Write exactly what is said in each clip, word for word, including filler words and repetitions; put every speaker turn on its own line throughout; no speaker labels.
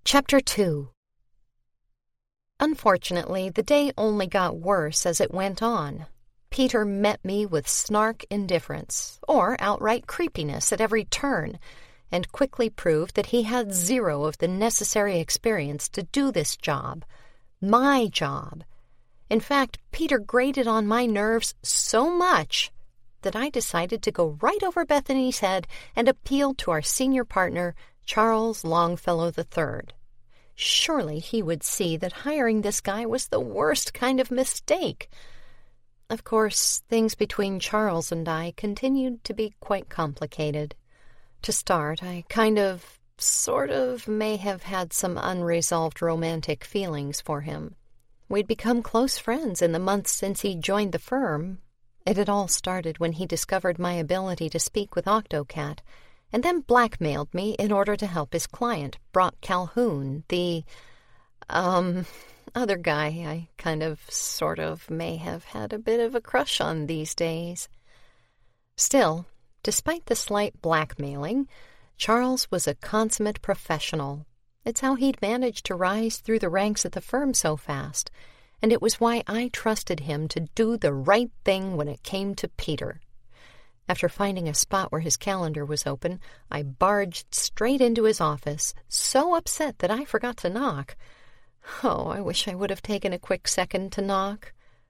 Chapter two. Unfortunately, the day only got worse as it went on. Peter met me with snark indifference, or outright creepiness at every turn, and quickly proved that he had zero of the necessary experience to do this job. My job. In fact, Peter grated on my nerves so much that I decided to go right over Bethany's head and appeal to our senior partner, Charles Longfellow the third. Surely he would see that hiring this guy was the worst kind of mistake. Of course, things between Charles and I continued to be quite complicated. To start, I kind of, sort of, may have had some unresolved romantic feelings for him. We'd become close friends in the months since he joined the firm. It had all started when he discovered my ability to speak with Octocat, and then blackmailed me in order to help his client, Brock Calhoun, the, um, other guy I kind of, sort of, may have had a bit of a crush on these days. Still, despite the slight blackmailing, Charles was a consummate professional. It's how he'd managed to rise through the ranks at the firm so fast, and it was why I trusted him to do the right thing when it came to Peter. After finding a spot where his calendar was open, I barged straight into his office, so upset that I forgot to knock. Oh, I wish I would have taken a quick second to knock.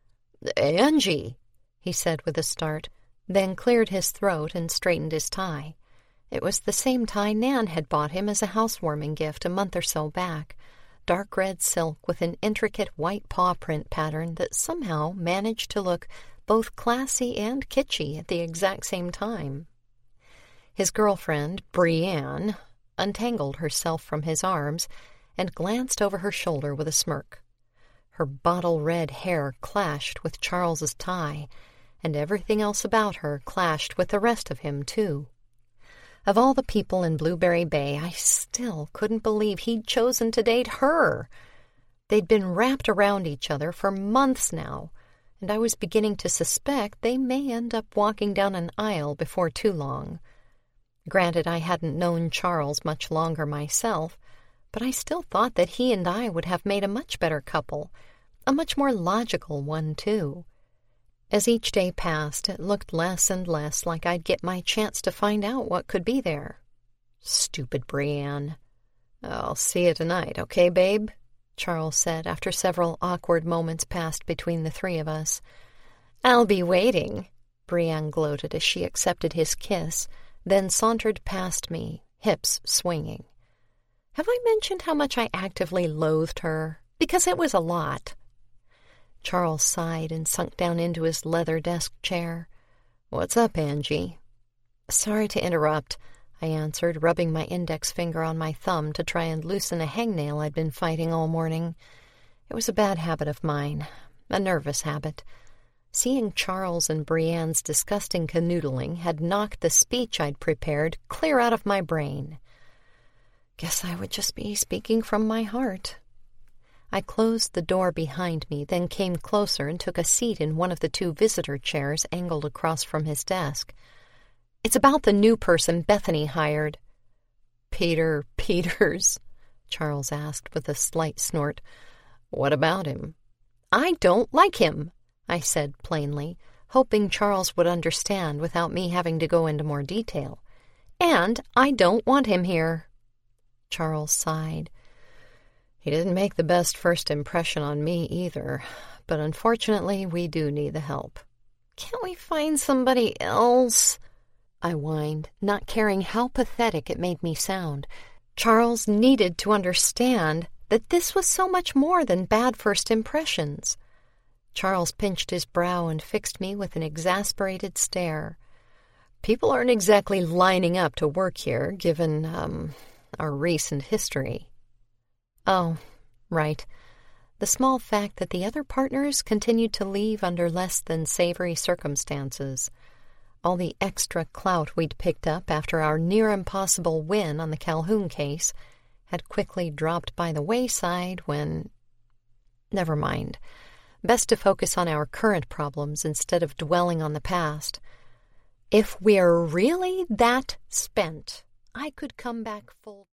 "Angie," he said with a start, then cleared his throat and straightened his tie. It was the same tie Nan had bought him as a housewarming gift a month or so back, dark red silk with an intricate white paw print pattern that somehow managed to look both classy and kitschy at the exact same time. His girlfriend, Brienne, untangled herself from his arms and glanced over her shoulder with a smirk. Her bottle-red hair clashed with Charles's tie, and everything else about her clashed with the rest of him, too. Of all the people in Blueberry Bay, I still couldn't believe he'd chosen to date her. They'd been wrapped around each other for months now, and I was beginning to suspect they may end up walking down an aisle before too long. Granted, I hadn't known Charles much longer myself, but I still thought that he and I would have made a much better couple, a much more logical one, too. As each day passed, it looked less and less like I'd get my chance to find out what could be there. Stupid Brienne. "I'll see you tonight, okay, babe?" Charles said after several awkward moments passed between the three of us. "I'll be waiting," Brienne gloated as she accepted his kiss, then sauntered past me, hips swinging. Have I mentioned how much I actively loathed her? Because it was a lot. Charles sighed and sunk down into his leather desk chair. "What's up, Angie?" "Sorry to interrupt," I answered, rubbing my index finger on my thumb to try and loosen a hangnail I'd been fighting all morning. It was a bad habit of mine, a nervous habit. Seeing Charles and Brienne's disgusting canoodling had knocked the speech I'd prepared clear out of my brain. Guess I would just be speaking from my heart. I closed the door behind me, then came closer and took a seat in one of the two visitor chairs angled across from his desk. "It's about the new person Bethany hired." "Peter Peters?" Charles asked with a slight snort. "What about him?" "I don't like him," I said plainly, hoping Charles would understand without me having to go into more detail. "And I don't want him here." Charles sighed. "He didn't make the best first impression on me either, but unfortunately we do need the help." "Can't we find somebody else?" I whined, not caring how pathetic it made me sound. Charles needed to understand that this was so much more than bad first impressions. Charles pinched his brow and fixed me with an exasperated stare. "People aren't exactly lining up to work here, given, um, our recent history." Oh, right. The small fact that the other partners continued to leave under less than savory circumstances. All the extra clout we'd picked up after our near-impossible win on the Calhoun case had quickly dropped by the wayside when... Never mind. Best to focus on our current problems instead of dwelling on the past. If we're really that spent, I could come back full...